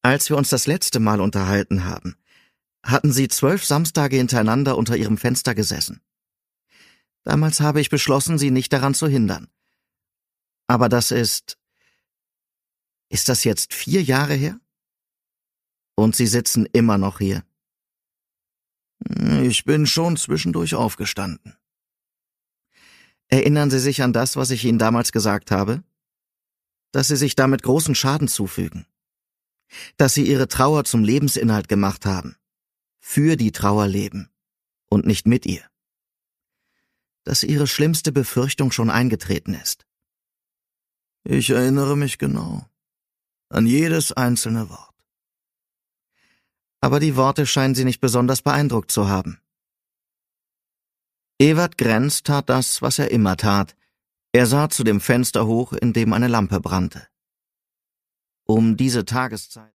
Als wir uns das letzte Mal unterhalten haben, hatten Sie 12 Samstage hintereinander unter Ihrem Fenster gesessen. Damals habe ich beschlossen, Sie nicht daran zu hindern. Aber das ist das jetzt 4 Jahre her? Und Sie sitzen immer noch hier. Ich bin schon zwischendurch aufgestanden. Erinnern Sie sich an das, was ich Ihnen damals gesagt habe? Dass Sie sich damit großen Schaden zufügen. Dass Sie Ihre Trauer zum Lebensinhalt gemacht haben. Für die Trauer leben. Und nicht mit ihr. Dass Ihre schlimmste Befürchtung schon eingetreten ist. Ich erinnere mich genau. An jedes einzelne Wort. Aber die Worte scheinen Sie nicht besonders beeindruckt zu haben. Evert Grenz tat das, was er immer tat. Er sah zu dem Fenster hoch, in dem eine Lampe brannte. Um diese Tageszeit